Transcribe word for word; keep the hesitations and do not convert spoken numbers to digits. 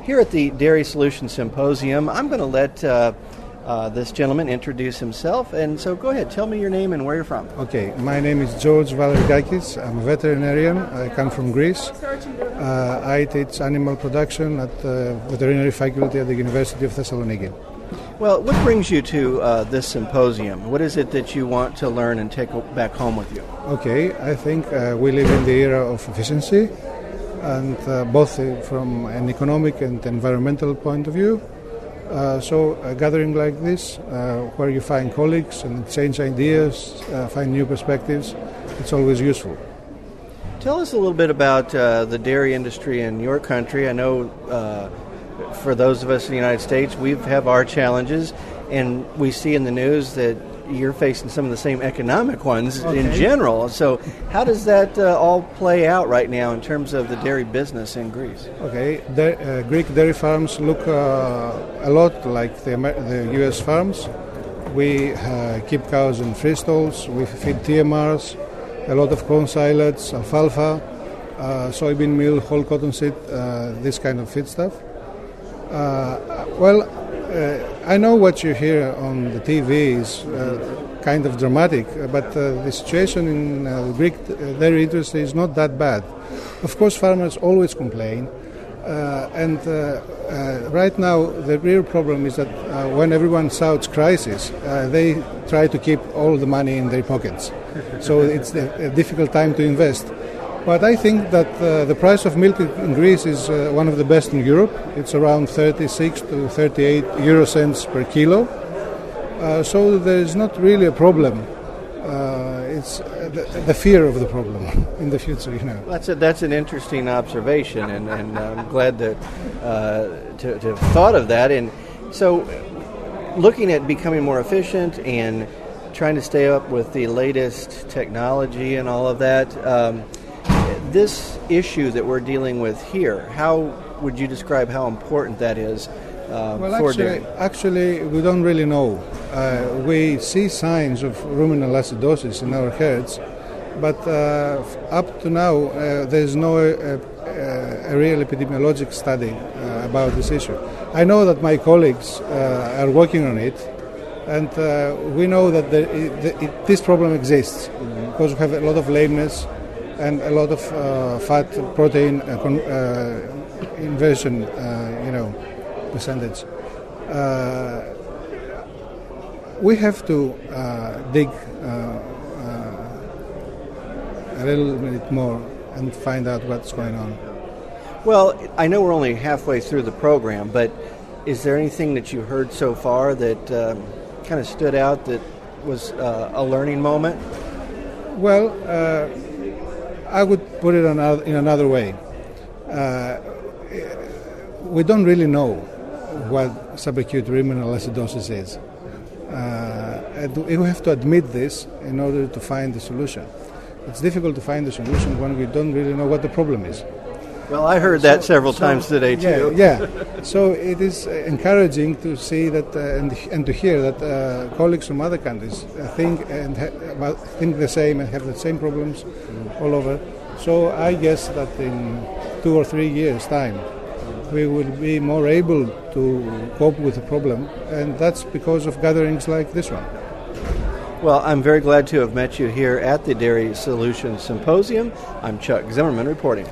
Here at the Dairy Solutions Symposium, I'm going to let uh, uh, this gentleman introduce himself. And so go ahead, tell me your name and where you're from. Okay, my name is George Valergakis. I'm a veterinarian. I come from Greece. Uh, I teach animal production at the veterinary faculty at the University of Thessaloniki. Well, what brings you to uh, this symposium? What is it that you want to learn and take back home with you? Okay, I think uh, we live in the era of efficiency, and uh, both from an economic and environmental point of view. Uh, so a gathering like this, uh, where you find colleagues and exchange ideas, uh, find new perspectives, it's always useful. Tell us a little bit about uh, the dairy industry in your country. I know uh, for those of us in the United States, we have our challenges, and we see in the news that you're facing some of the same economic ones okay. in general. So how does that uh, all play out right now in terms of the dairy business in Greece? Okay, the, uh, Greek dairy farms look uh, a lot like the, Amer- the U S farms. We uh, keep cows in free stalls, we feed T M Rs, a lot of corn silage, alfalfa, uh, soybean meal, whole cottonseed, uh, this kind of feed stuff. Uh, well, uh, I know what you hear on the T V is uh, kind of dramatic, but uh, the situation in uh, the Greek dairy industry is not that bad. Of course, farmers always complain, uh, and uh, uh, right now the real problem is that uh, when everyone shouts crisis, uh, they try to keep all the money in their pockets. So it's a, a difficult time to invest. But I think that uh, the price of milk in Greece is uh, one of the best in Europe. It's around thirty-six to thirty-eight euro cents per kilo. Uh, so there is not really a problem. Uh, it's uh, the, the fear of the problem in the future, you know. That's a, that's an interesting observation, and, and I'm glad that uh, to, to have thought of that. And so, looking at becoming more efficient and trying to stay up with the latest technology and all of that. Um, This issue that we're dealing with here, how would you describe how important that is uh, well, for actually, dairy? Actually, we don't really know. Uh, we see signs of ruminal acidosis in our herds, but uh, up to now, uh, there's no uh, uh, a real epidemiologic study uh, about this issue. I know that my colleagues uh, are working on it, and uh, we know that the, the, it, this problem exists mm-hmm. because we have a lot of lameness and a lot of uh, fat protein uh, con- uh, inversion, uh, you know, percentage. Uh, we have to uh, dig uh, uh, a little bit more and find out what's going on. Well, I know we're only halfway through the program, but is there anything that you heard so far that um, kind of stood out that was uh, a learning moment? Well, uh, I would put it another, in another way. Uh, we don't really know what subacute ruminal acidosis is. Uh, and we have to admit this in order to find the solution. It's difficult to find the solution when we don't really know what the problem is. Well, I heard that so, several so, times today, too. Yeah, yeah. So it is encouraging to see that uh, and, and to hear that uh, colleagues from other countries uh, think and ha- think the same and have the same problems mm. all over. So I guess that in two or three years' time, we will be more able to cope with the problem, and that's because of gatherings like this one. Well, I'm very glad to have met you here at the Dairy Solutions Symposium. I'm Chuck Zimmerman reporting.